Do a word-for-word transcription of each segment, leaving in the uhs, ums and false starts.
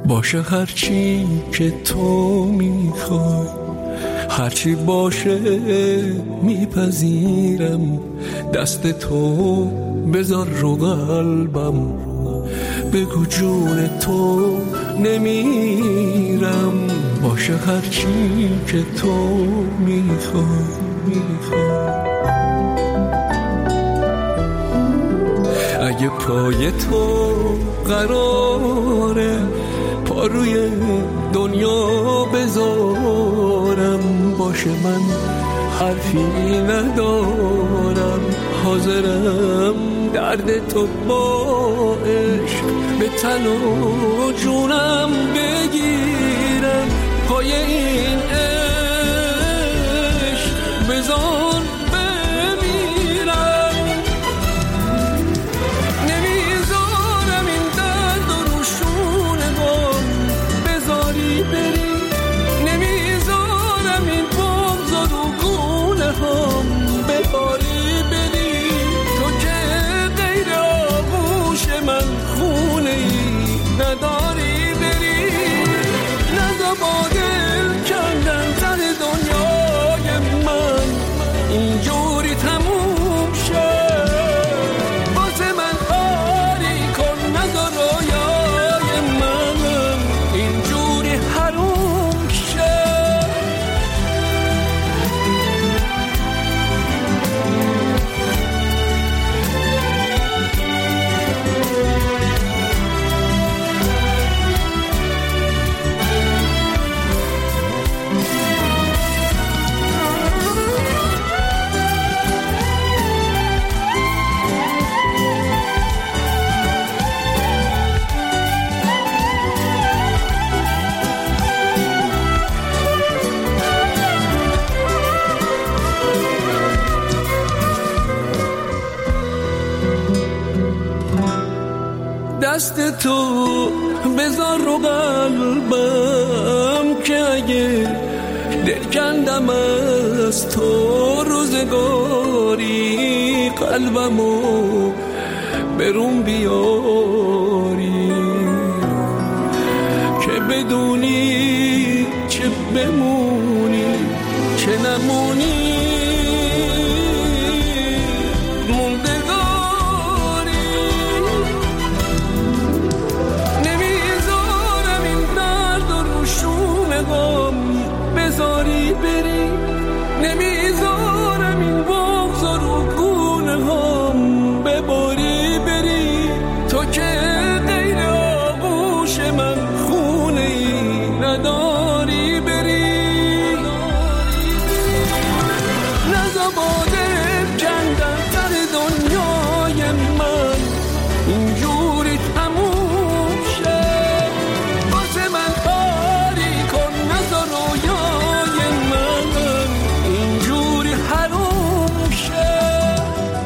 باشه هرچی که تو میخوای، هرچی باشه میپذیرم. دست تو بذار رو قلبم، بگو جون تو نمیرم. باشه هرچی که تو میخوای میخوای. اگه پای تو قراره پا روی دنیا بذارم، باشه من حرفی ندارم، حاضرم درد تو با عشق به تن و جونم بگیرم. پای این عشق بذار بمیرم. نمیذارم این درد و روشونه هم بذاری بری، نمیذارم این بغض و رو گونه هم بباری بری. تو که غیر آغوش من خونه ای نداری بری. نزا با دل کندن سر دنیای من اینجوری تموم شد. واسه من کاری کن، نزا رویای من اینجوری حروم شد. دست تو بذار رو قلبم که اگه دل کندم از تو روزگاری، قلبمو برون بیاری که بدونی چه بمونی چه نمونی. بذاری بری، نمیذارم این بغض رو گونه هم بباری بری. تو که غیر آغوش من خونه ای نداری بری. نزا با دل کندن سر دنیای من اینجوری تموم شد. واسه من کاری کن، نزا رویای من اینجوری حروم شد.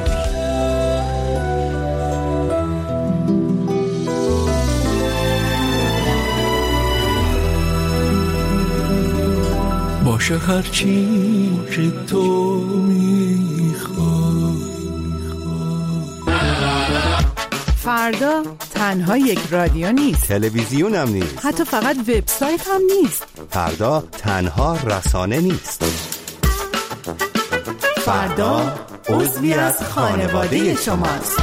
باشه هرچی که تو میخوای. فردا تنها یک رادیو نیست، تلویزیون هم نیست، حتی فقط وبسایت هم نیست. فردا تنها رسانه نیست. فردا عضوی از خانواده شماست.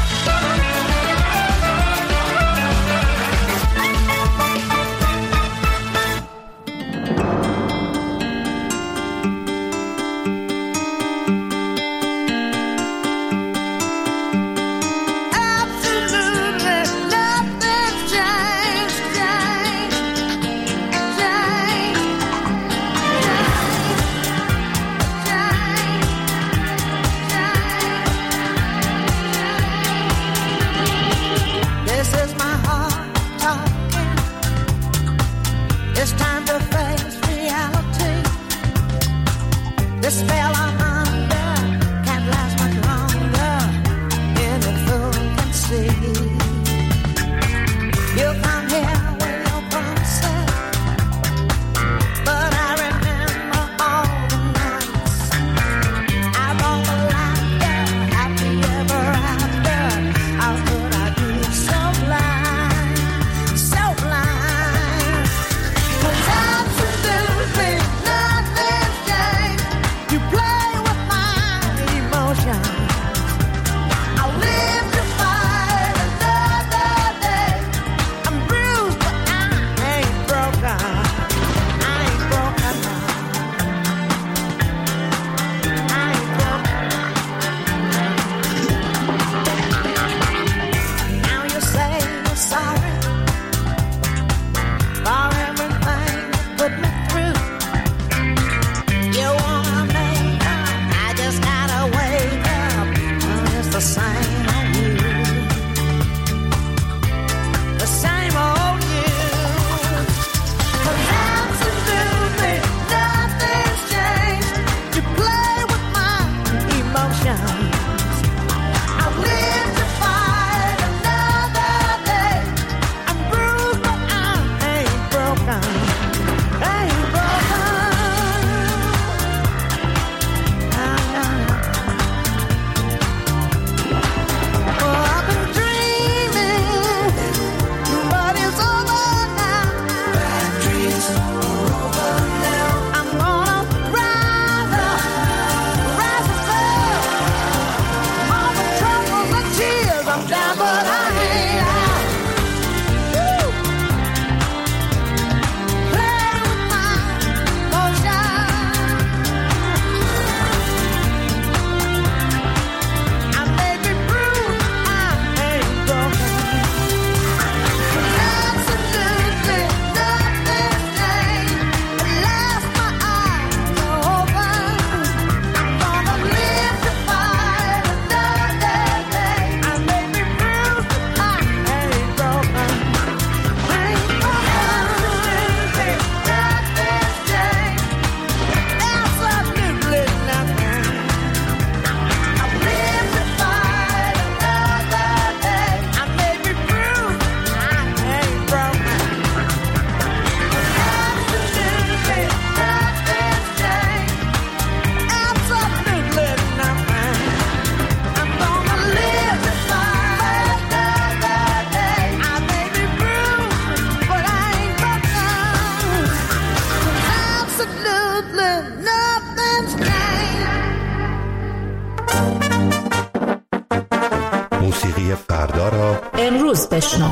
موسیقی فردا را امروز بشنو.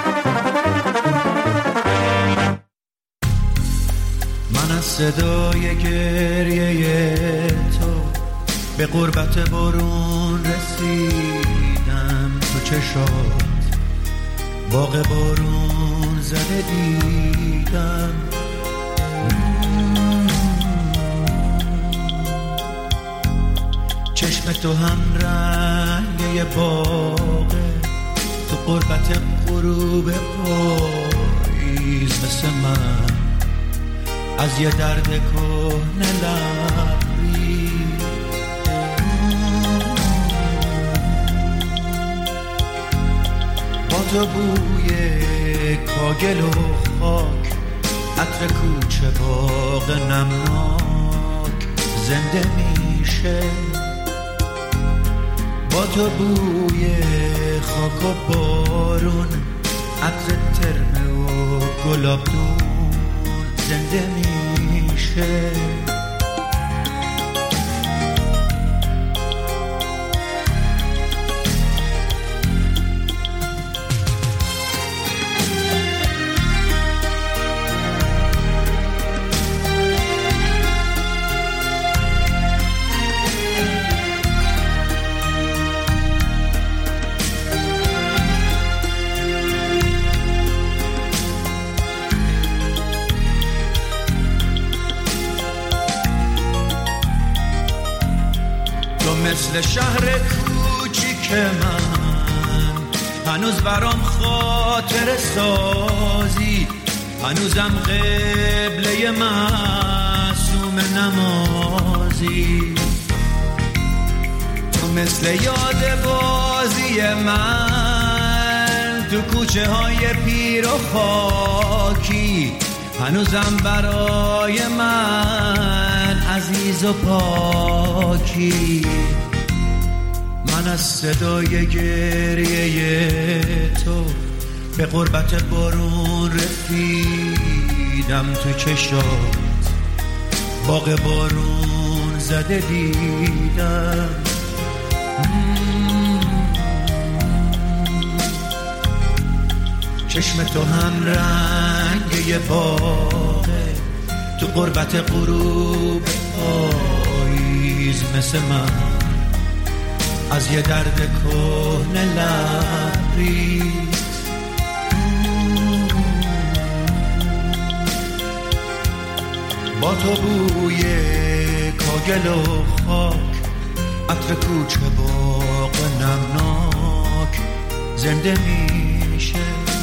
من از صدای گریه تو به غربت بارون رسیدم، تو چشات باغ بارون زده دیدم. چشم تو هم رنگ باغه، تو غربت غروب پاییز مثل من از یه درد کهنه لبری. با تو بوی کاگل و خاک، عطر کوچه باغ نمناک زنده میشه. با تو بوی خاک و بارون، عطر ترمه و گلابدون زنده میشه. مثل شهر کوچیک من هنوز برام خاطر سازی، هنوزم قبله معصوم نمازی. تو مثل یاد بازی من تو کوچه های پیر و خاکی، هنوزم برای من عزیز و پاکی. من از صدای گریه تو به غربت بارون رسیدم، تو چشات باغ بارون زده دیدم. چشم تو هم رنگ یه باغه، تو غربت غروب پاییز مثل من از یه درد کهنه لبریز. با تو بوی کاگل و خاک، عطر کوچه باغ نمناک زنده میشه.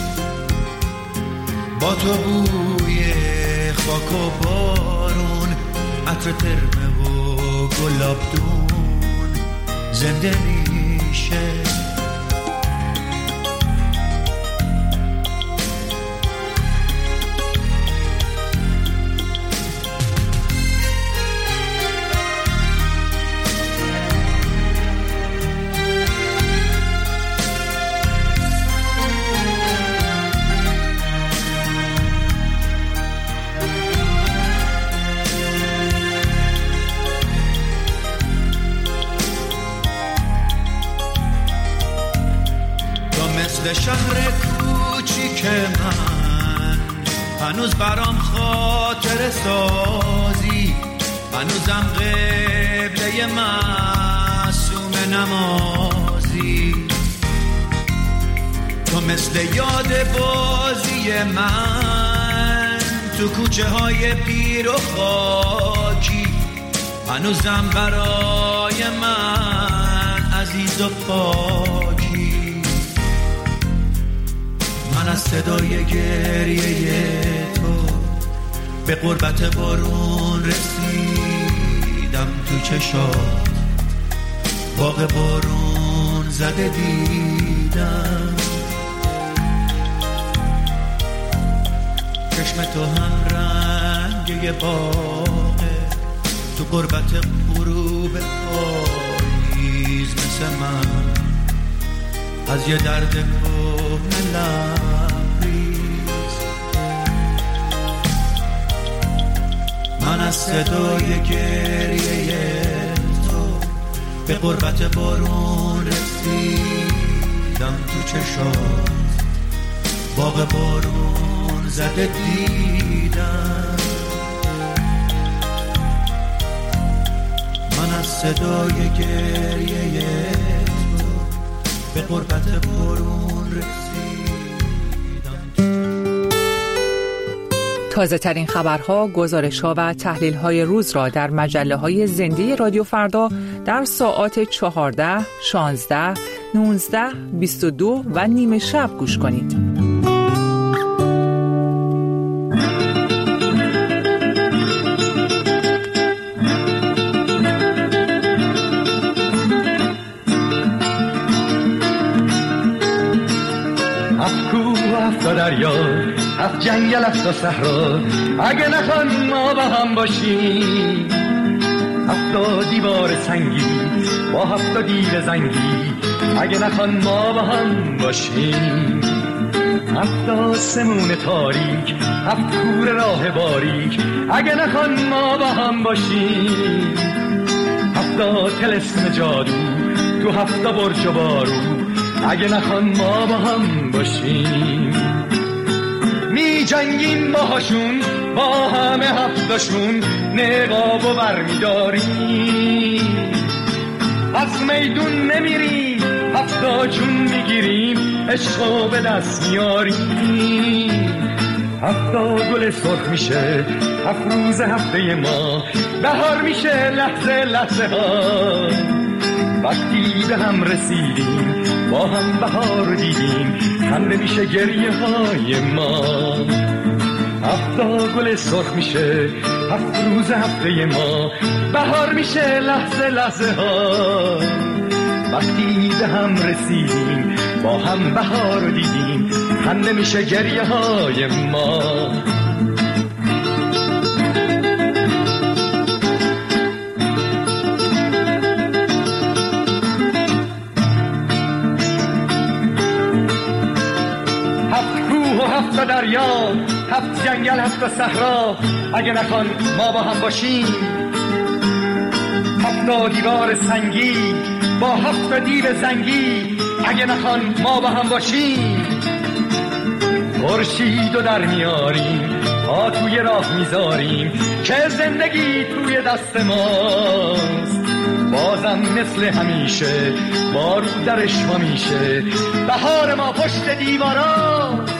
با تو بوی خاک و بارون، عطر ترمه و گلابدون زنده میشه. شهر کوچیک من هنوز برام خاطر سازی، هنوزم قبله معصوم نمازی. تو مثل یاد بازی من تو کوچه های پیر و خاکی، هنوزم برای من عزیز و پاکی. من از صدای گریه تو به قربت بارون رسیدم، تو چشات باغ بارون زده دیدم. چشم تو هم رنگ باغه، تو قربت غروب پاییز مثل من از یه درد کهنه لبریز. من از صدای گریه تو به قربت بارون رسیدم، تو چشات باغ بارون زده دیدم. من از صدای گریه تو به قربت بارون رسیدم. تازه ترین خبرها، گزارش‌ها و تحلیل‌های روز را در مجله‌های زنده رادیو فردا در ساعات چهارده، شانزده، نوزده، بیست و دو و نیمه شب گوش کنید. دریا هفت جنگل هفت و صحرا، اگه نخوان ما با هم باشیم. هفت دیوار سنگی با هفت دیو زنگی، اگه نخوان ما با هم باشیم. هفت آسمون تاریک، هفت کوره راه باریک، اگه نخوان ما با هم باشیم. هفت طلسم جادو تو هفت برج و بارو، اگه نخوان ما با هم باشیم. می جنگیم باهاشون با همه هفتاشون، نقاب و برمی داریم. از میدون نمیریم هفتا جون میگیریم، عشقو به دست میاریم. هفتا گل سرخ میشه هفت روز هفته ما، بهار میشه لحظه لحظه ها. وقتی به هم رسیدیم با هم بهار رو دیدیم، خنده میشه گریه های ما. هفتا گل سرخ میشه هفت روز هفته ما، بهار میشه لحظه لحظه ها. وقتی به هم رسیدیم با هم بهار رو دیدیم، خنده میشه گریه های ما. هفت دریا هفت جنگل هفت صحرا، اگه نخوان ما با هم باشیم. هفت دیوار سنگی با هفت دیو زنگی، اگه نخوان ما با هم باشیم. خورشید و در میاریم ها توی راه میذاریم، که زندگی توی دست ماست. بازم مثل همیشه بارو درش ما میشه، بهار ما پشت دیواراست.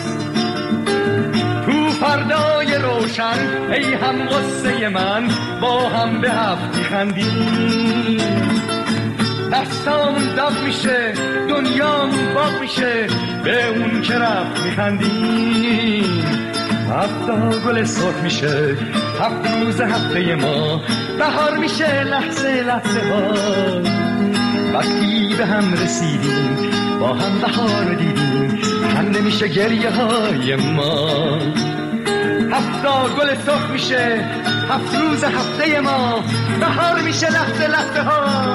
فردای روشن ای هم غصه من، با هم به هفت میخندیم. دستامون داغ میشه دنیامون باغ میشه، به اون که رفت میخندیم. هفتا گل سرخ میشه هفت روز هفته ما، بهار میشه لحظه لحظه ها. وقتی به هم رسیدیم با هم بهار دیدیم، خنده میشه گریه های ما. هفتا گل سرخ میشه هفت روز هفته ما، بهار میشه لحظه لحظه ها.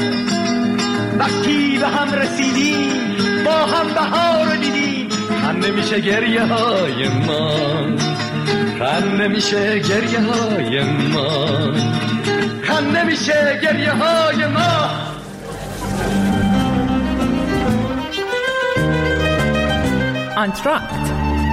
وقتی به هم رسیدیم با هم بهار دیدیم، خنده میشه گریه های ما. خنده میشه گریه های ما، خنده میشه گریه های ما. آنتراکت.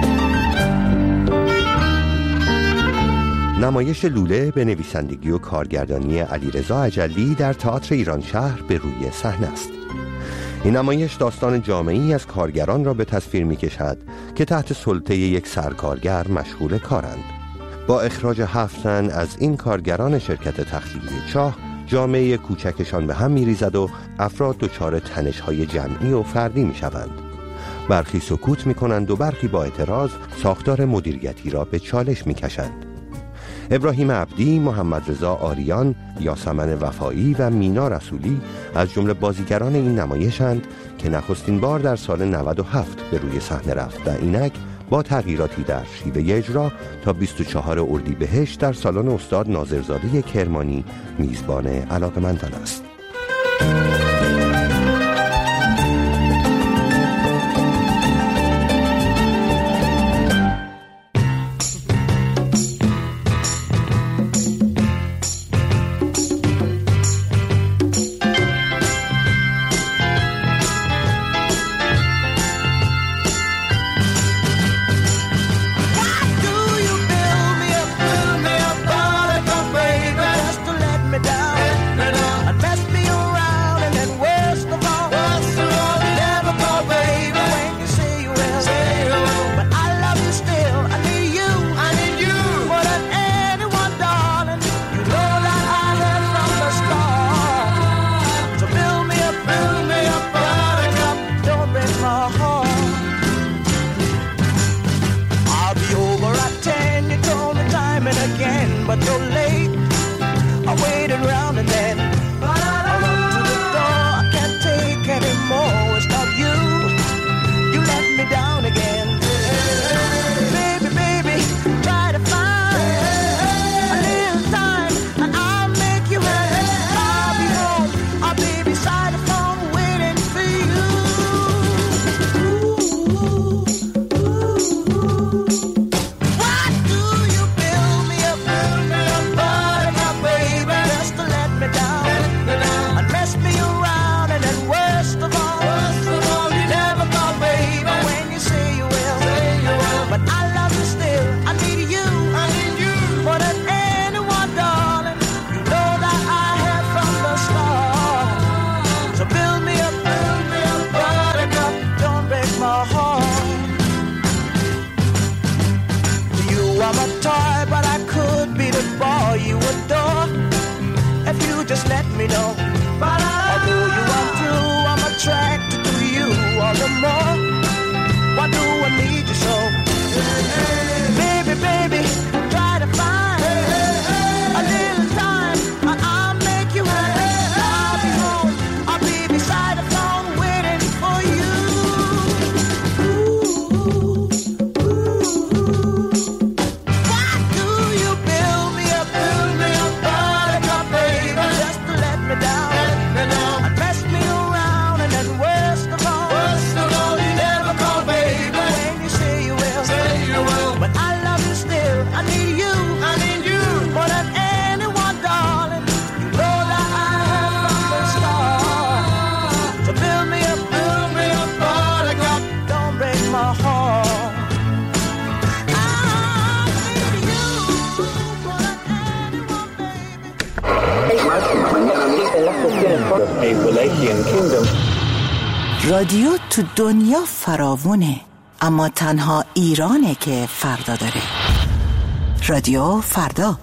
نمایش لوله به نویسندگی و کارگردانی علیرضا اجلی در تئاتر ایران شهر به روی صحنه است. این نمایش داستان جامعی از کارگران را به تصویر می کشد که تحت سلطه یک سرکارگر مشغول کارند. با اخراج هفت تن از این کارگران شرکت تخلیه چاه، جامعه کوچکشان به هم می ریزد و افراد دچار تنش‌های جمعی و فردی می شوند. برخی سکوت می کنند و برخی با اعتراض ساختار مدیریتی را به چالش می کشند. ابراهیم عبدی، محمد رضا آریان، یاسمن وفایی و مینا رسولی از جمله بازیگران این نمایشند که نخستین بار در سال نود و هفت به روی صحنه رفت و اینک با تغییراتی در شیوه اجرا تا بیست و چهار اردیبهشت در سالن استاد ناظرزاده کرمانی میزبان علاقه‌مندان است. رادیو تو دنیا فراوونه، اما تنها ایرانه که فردا داره. رادیو فردا.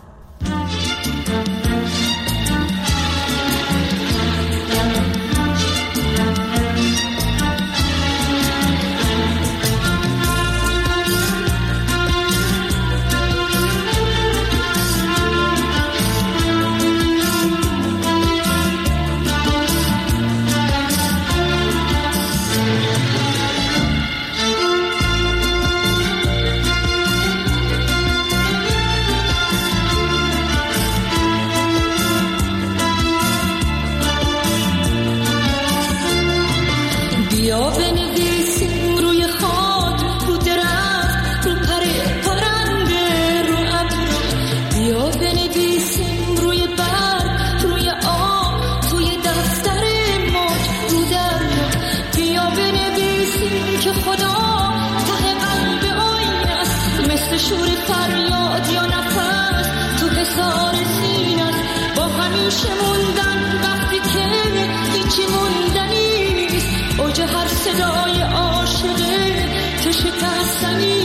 فریاد یا نفس تو حصار سینه است، با همیشه موندن وقتی که هیچی موندنیست، اوج هر صدای عاشقه که شکستنی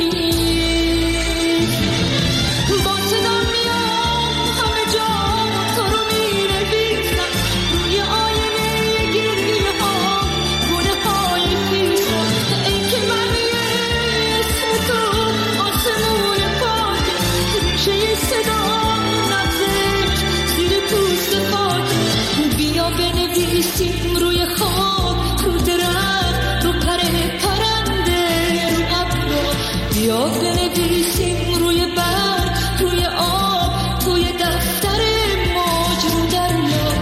روی خاک، رو درخت، رو پر پرنده، رو ابر، بیا بنویسیم روی برگ، روی آب، توی دفتر موج، رو دریا.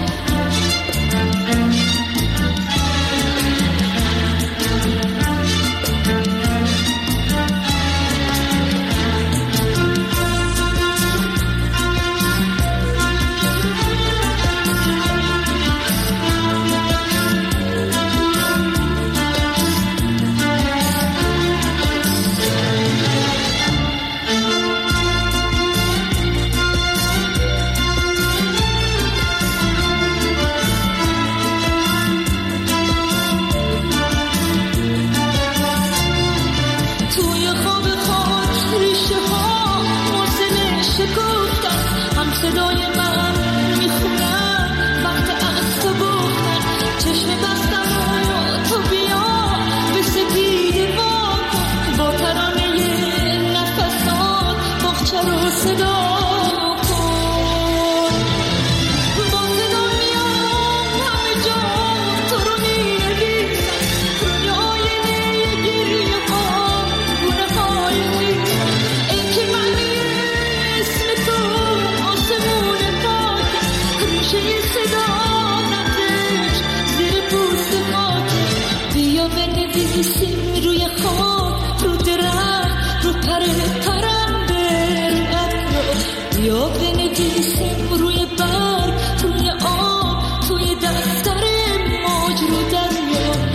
روی خاک، رو درخت، رو پر پرنده، رو ابر، بیا بنویسیم روی برگ، روی آب، توی دفتر موج، رو دریا.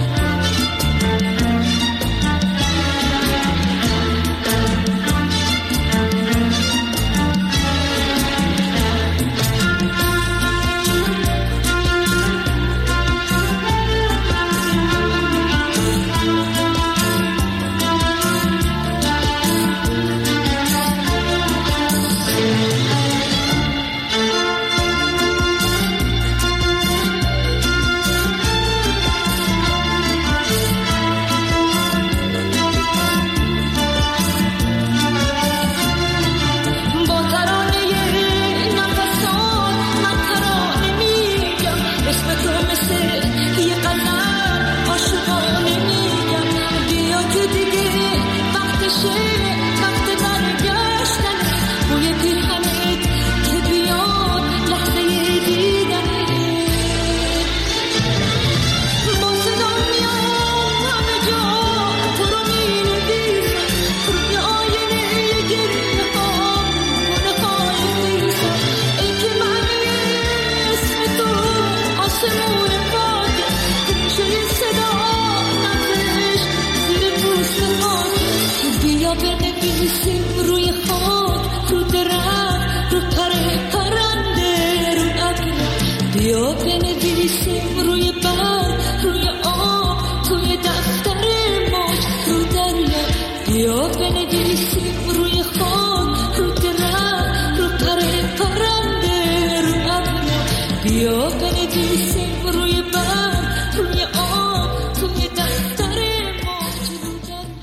روی خاک، رو درخت، رو پر پرنده، رو ابر، بیا بنویسیم روی برگ، روی آب، توی دفتر موج، رو دریا. بیا بنویسیم روی خاک، رو درخت، رو پر پرنده، رو ابر، بیا بنویسیم روی برگ، روی آب، توی دفتر موج، رو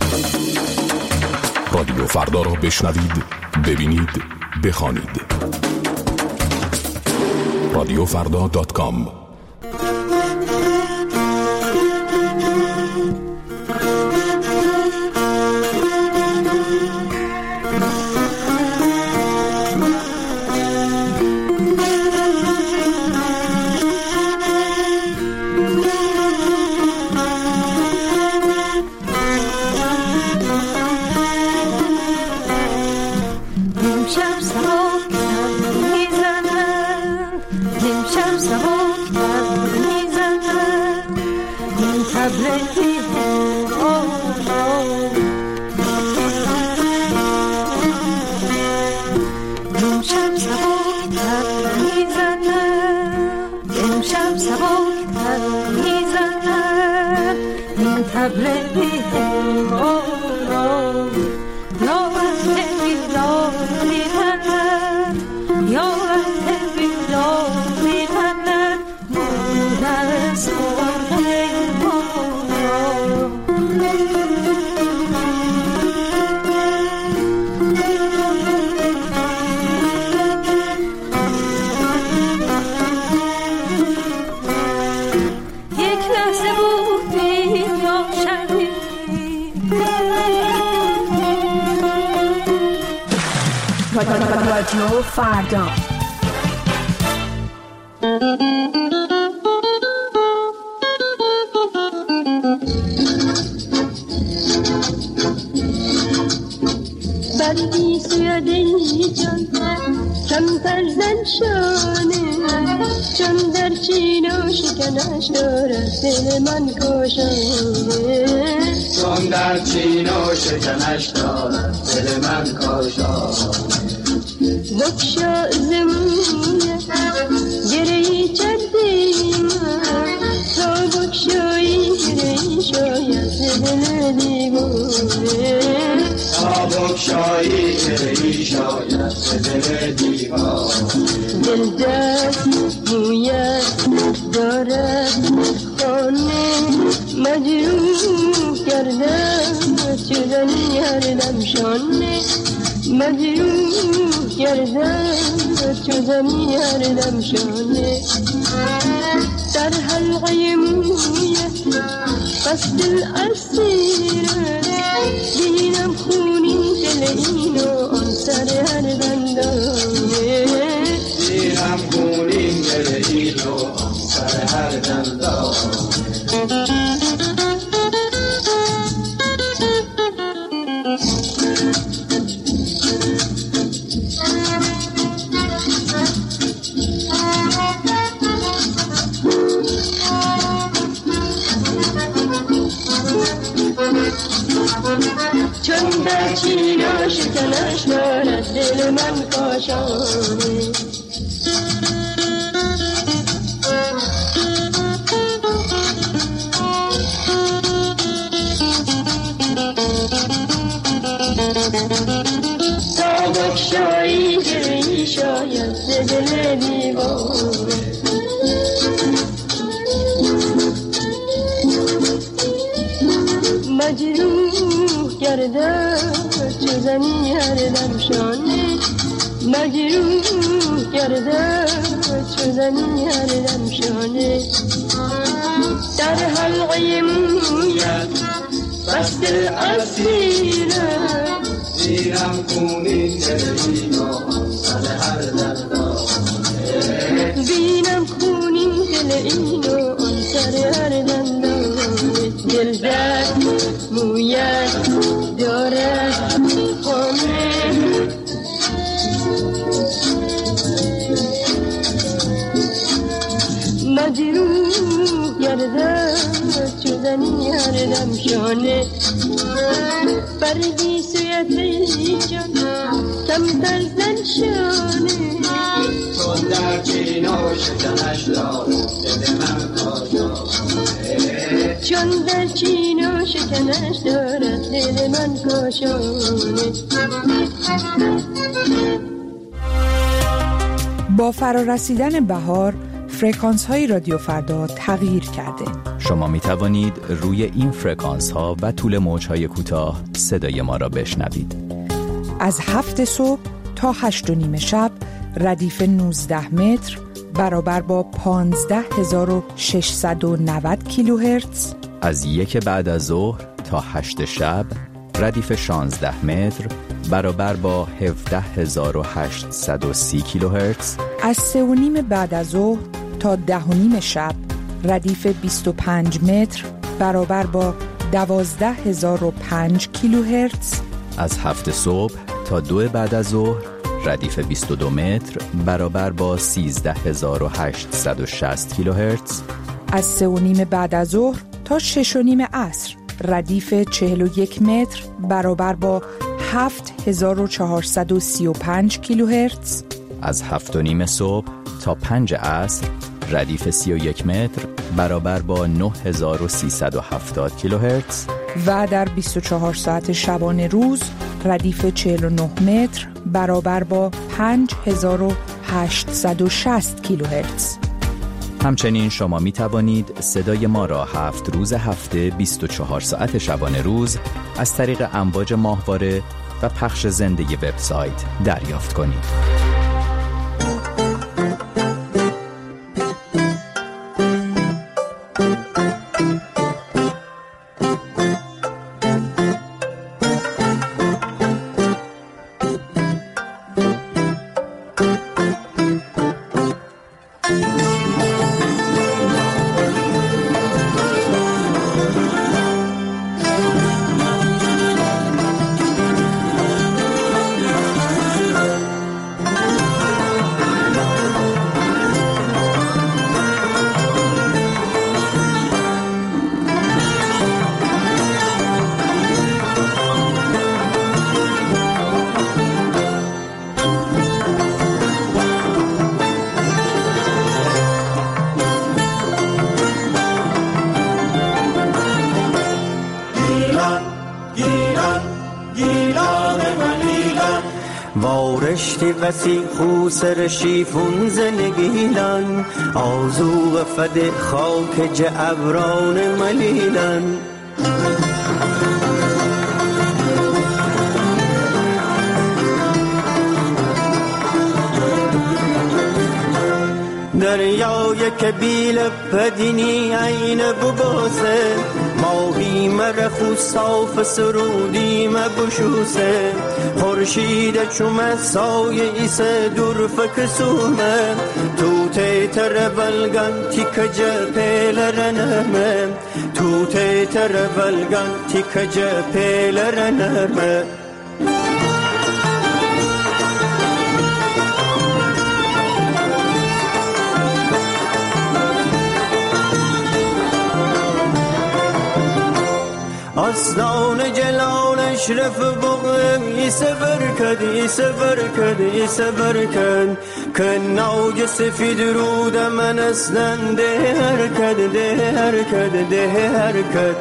دریا. رادیو فردا را بشنوید، ببینید، بخوانید. رادیو فردا دات کام. سباکتر میزند این طبل بی‌هموارا یا وقت بیدار میزند یا وقت بیدار میزند بود از خورده رادیو فردا. بردی سویده جان کمتر زن شانه چون در چین و شکنش دارد دل من کاشانه چون در چین و شکنش دارد دل من کاشانه بکشا زمونه گرهی چردیم تا بکشایی گرهی شاید دل دیوانه تا بکشایی گرهی شاید دل دیوانه دل دست مویت دارد خانه مجروح کردم چدنی هر دم شانه مجروح کردم چدنی هر دم شانه در حلقه مویت قصد الاسیره بینم خونین دل اینو آن سر هر دندانه بینم خونین دل اینو آن سر هر دندانه چون در چینا شکنش دارد دل من کاشانه تا بکشایی گرهی شاید دل دیوانه مجروح کردم چو زنی هر دم شانه مجروح کردم چو زنی هر دم شانه در حلقه مویت بست الاسیره بینم خونین دل اینو آن سر هر دندانه بینم خونین دل اینو آن سر هر دندانه دل درد مویت دارد خانه مجروح گردم چو زنی هر دم شانه بردی سویت جان کمتر زن شانه چون در چین و شکنش دارد دل من کاشانه چون در چین و شکنش دارد دل من کاشانه با فرارسیدن بهار فرکانس های رادیو فردا تغییر کرده. شما می توانید روی این فرکانس ها و طول موج های کوتاه صدای ما را بشنوید. از هفت صبح تا هشت و نیم شب ردیف نوزده متر برابر با پانزده هزار و ششصد و نود کیلوهرتز. از یک بعد از ظهر تا هشت شب ردیف شانزده متر برابر با هفده هزار و هشتصد و سی کیلوهرتز. از سه و نیم بعد از ظهر تا ده و نیم شب ردیف بیست و پنج متر برابر با دوازده هزار و پنج کیلوهرتز. از هفت صبح تا دو بعد از ظهر ردیف بیست و دو متر برابر با سیزده هزار و هشتصد و شصت کیلوهرتز. از سه و نیم بعد از ظهر تا شش و نیم عصر ردیف چهل و یک متر برابر با هفت هزار و چهارصد و سی و پنج کیلوهرتز. از هفت و نیم صبح تا پنج عصر ردیف سی و یک متر برابر با نه هزار و سیصد و هفتاد کیلوهرتز و در بیست و چهار ساعت شبانه روز ردیف چهل و نه متر برابر با پنج هزار و هشتصد و شصت کیلوهرتز. همچنین شما می توانید صدای ما را هفت روز هفته بیست و چهار ساعت شبانه روز از طریق امواج ماهواره و پخش زنده وبسایت دریافت کنید. وارشتی وسیع خوسر شیفون زنگیلن آزوغ فد خاک جعبران ملیلن دریای کبیل پدینی عین بباسه ماهی مرفو صاف سرودی مبشوسه خورشید چوم سایه ایسه دور فکسومه تو تیتر بلگن تیک جپیل رنمه تو تیتر بلگن تیک جپیل رنمه اسنان جلالش رف بغم ایسفر کد ایسفر کد ایسفر کد کناج سفید رود من اسنن ده حرکت ده حرکت ده حرکت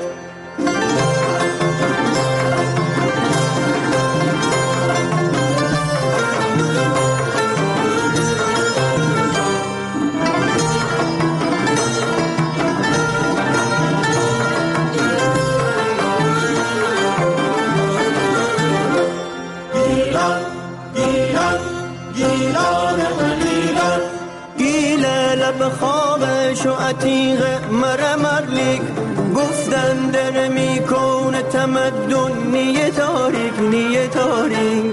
خوابش و عتیق مرمرلیک گفتن در میکون تمدن نیه تاریک نیه تاریک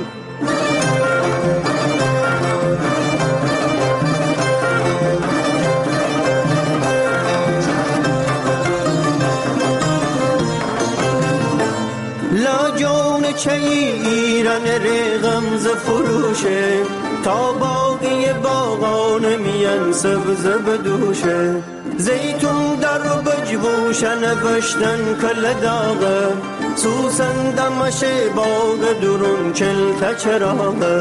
لا جون چه ایران رغمز فروشه تا باقی باغان میان سبز بدوشه زیتون در بجبوشن نوشتن کل داغه سوسن دمش باغ درون چل تچراغه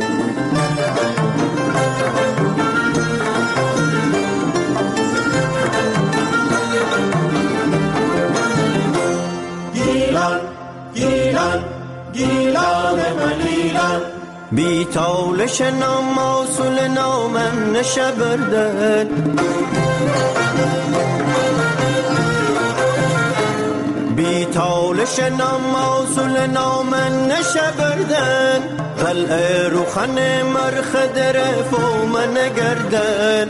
گیلان گیلان گیلان ملیلان بی تالش نام موصول نامن نشبردن بی تالش نام موصول نامن نشبردن قلعه روخن مرخد رفو من گردن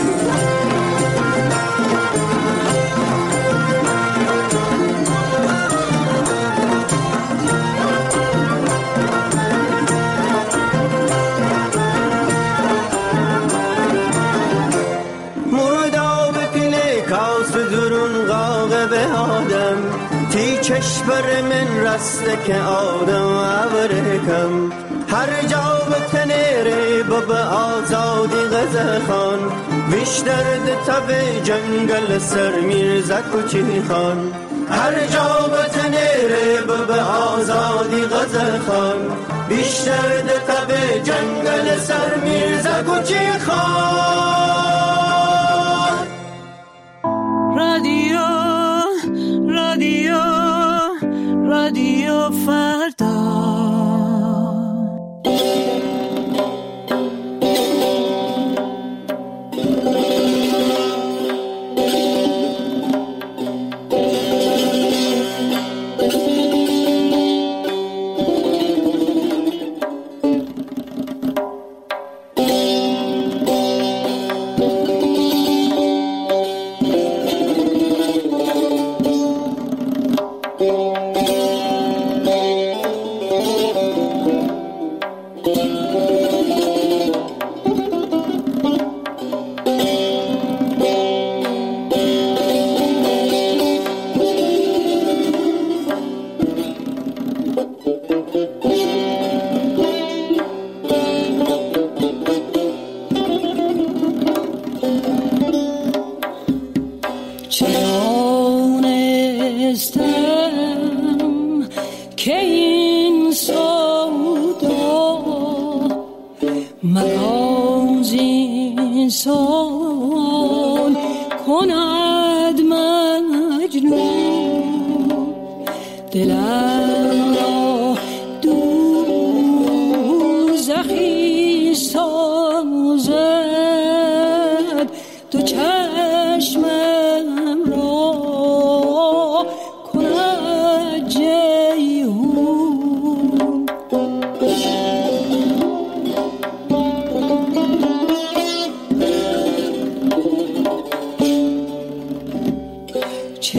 چشبر من رسته که آدم عبرکم هر جا به تنیره بب آزادی غزه خان بیشتر ده تب جنگل سر میرزا کچی خان هر جا به تنیره بب آزادی غزه خان بیشتر ده تب جنگل سر میرزا کچی خان مرا زینسان کند مجنون، دلم را دوزخی سازد، تو چشمم را کند جیحون. چه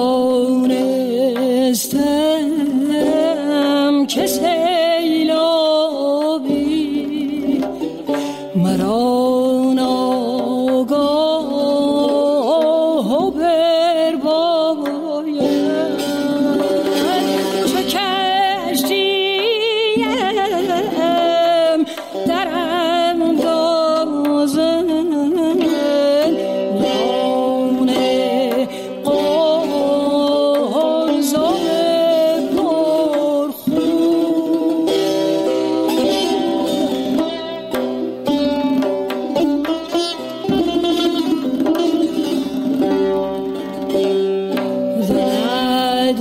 دانستم که سیلابی مرا ناگاه برباید، چو کشتیم در اندازن لان قارزان پرخون. زند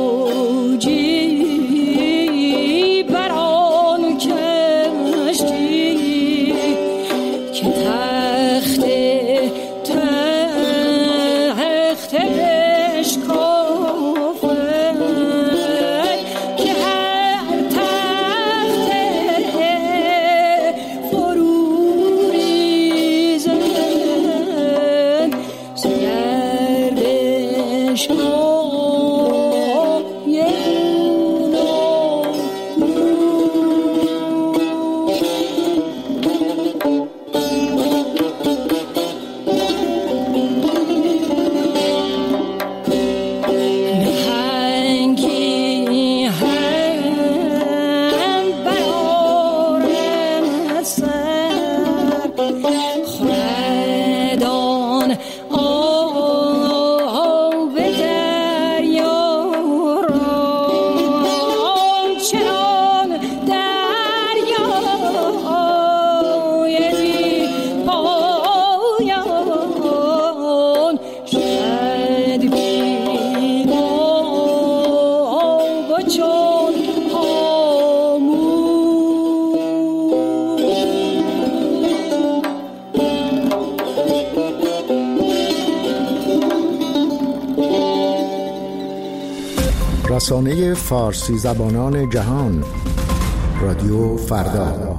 موجی بر آن کشتی که تخت تخت اشکافد، که هر تخت فرو ریزد سگردش های نهنگی هم برآرم سر، خردان آب دریا را، چنان دریای بی پایان شد بی آب و چون رسانه فارسی زبانان جهان، رادیو فردا.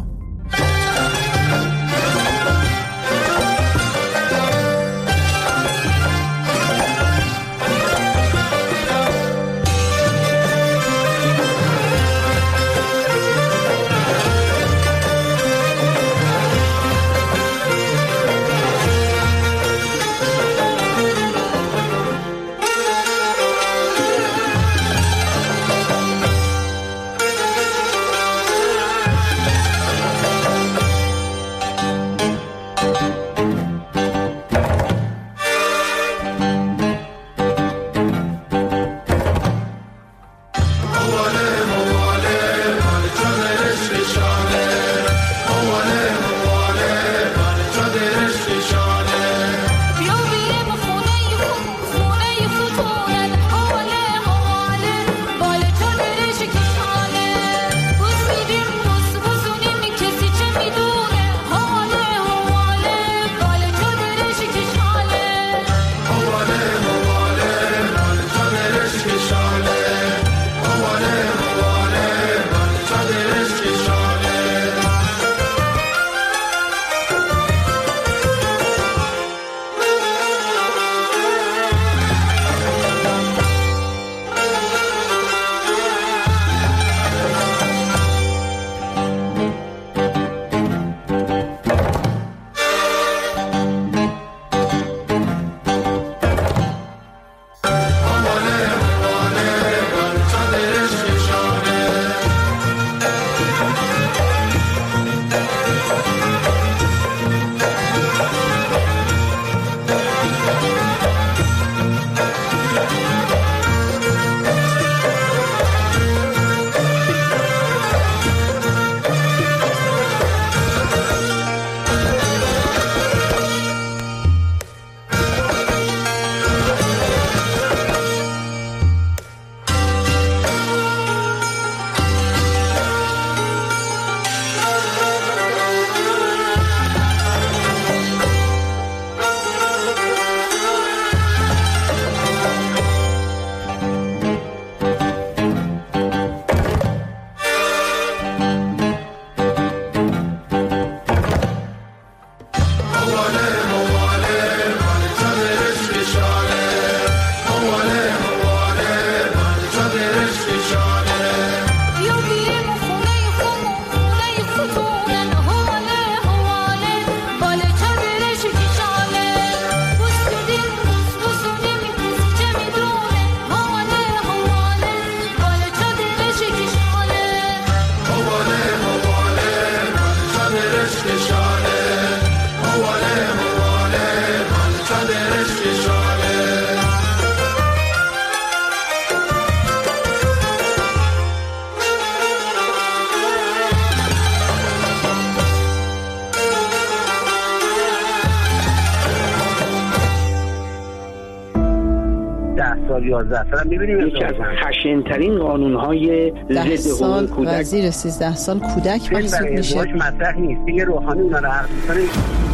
سال یازده سال می‌بینیم یکی از خشن‌ترین قانون‌های ضد حقوق کودک و زیر سیزده سال کودک محسوب میشه. مطرح نیست دیگه، روحانی اونا رو حرف می‌زنه.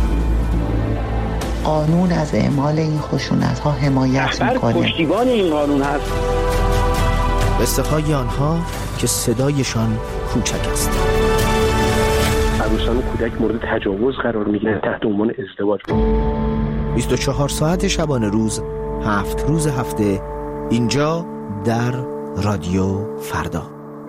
قانون از اعمال این خشونت‌ها حمایت می‌کنه. پشتیبان این قانون هست. قصه های آنها که صدایشان کوچک است. عروسان و کودک مورد تجاوز قرار می‌گیرند تحت عنوان ازدواج. بیست و چهار ساعت شبانه روز، هفت روز هفته، اینجا در رادیو فردا.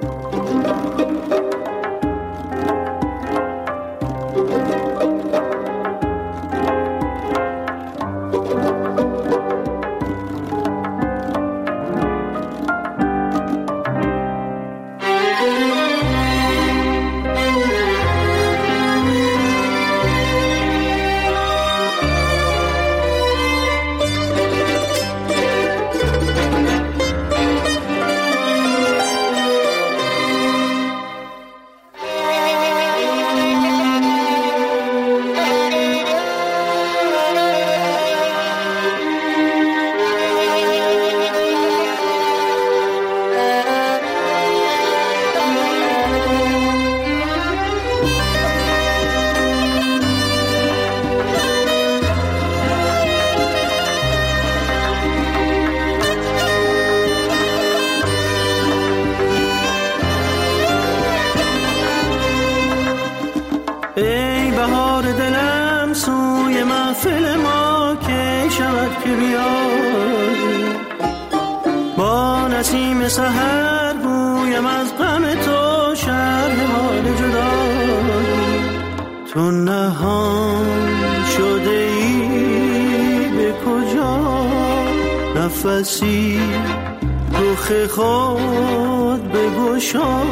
سحر گویم از غم تو شرح حال جدایی، تو نهان شده ای به کجا، نفسی رخ خود بگشا.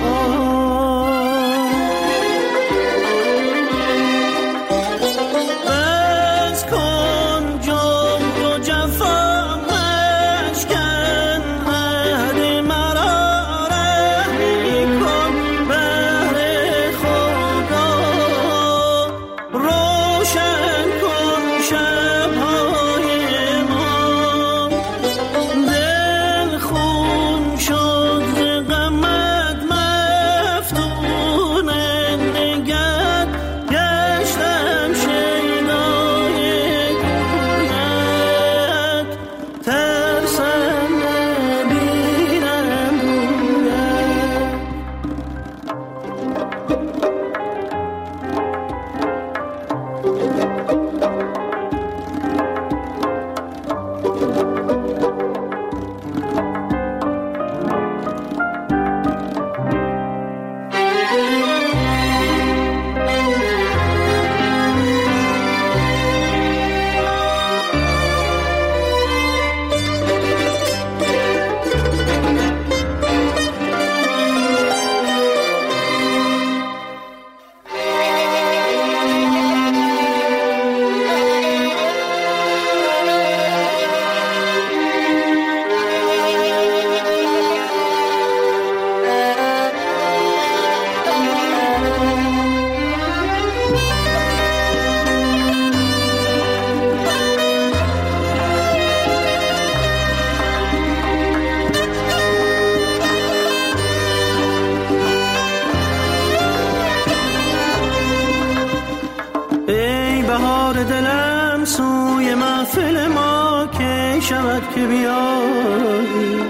که بیایی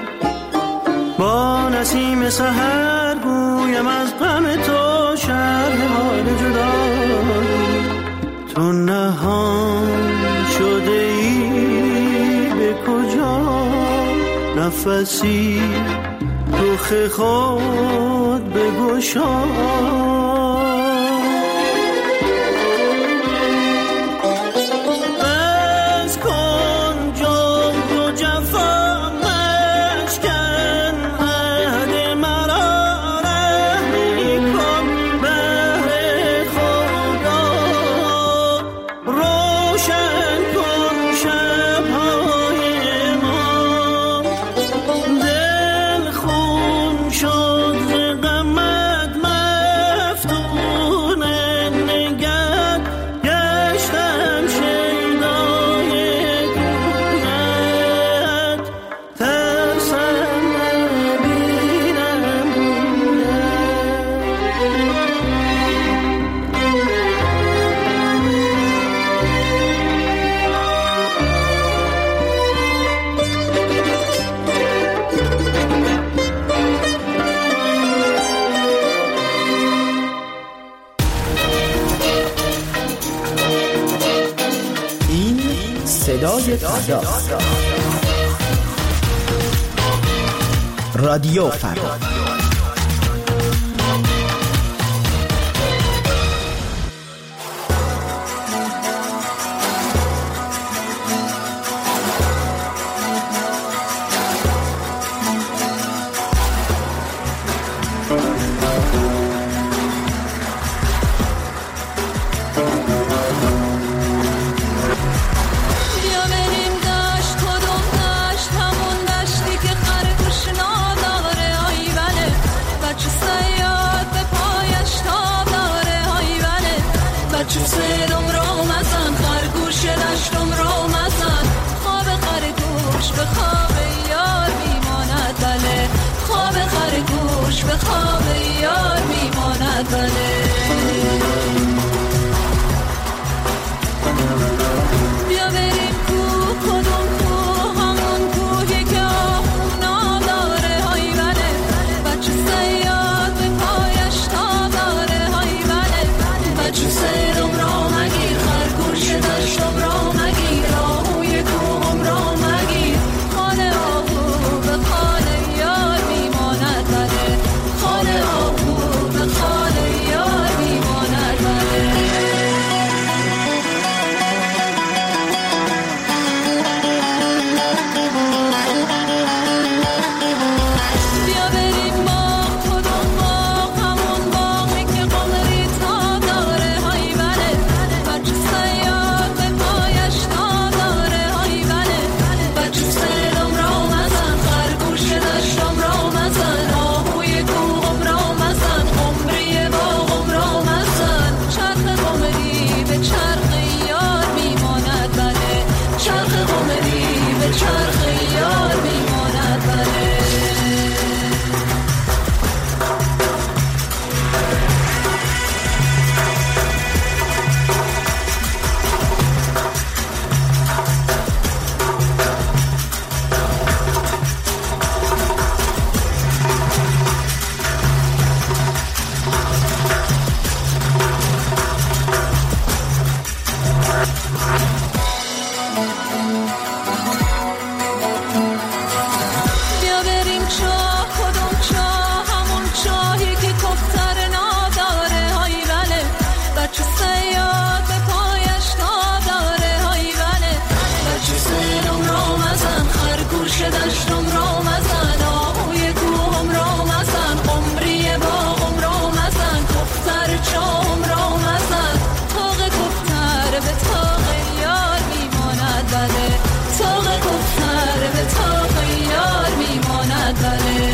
با نسیم سحر گویم از غم تو شرح حال جدایی، تو نهان شده ای به کجا، نفسی رخ خود بگشا. دل خون شد غمت مفتون صدای فردا. رادیو فردا. به خواب یار میماند بله. بیا بریم کوه، کدوم کوه؟ همون کوهی که آهونا داره های بله. بچه صیاد به پایش تا داره های بله. بچه صیدم را مگیر، خرگوش دشتم را مگیر، آهوی کوهم را مگیر. خانه آهو به خانه یار میماند بله. خانه آهو به خانه یار میماند بله. بیا بریم باغ، کدوم باغ؟ همون باغی که قمری تا داره های بله. بچه صیاد به پایش تا داره های بله. بچه صیدم را مزن، خرگوش دشتم را مزن، آهوی کوهم را مزن، قمری باغم را مزن. چرخ قمری به چرخ یار میماند بله. چرخ قمری به چرخ یار میماند بله. بیا بریم چاه، کدوم چاه؟ همون چاهی که کفتر نداره های بله. بچه صیاد به پایش تا داره های بله. بچه صیدم را مزن، خرگوش دشتم را مزن، آهوی کوهم را مزن، قمری باغم را مزن، کفتر چاهم را مزن. تاق کفتر به تاق یار میماند بله. تاق کفتر به تاق یار میماند بله.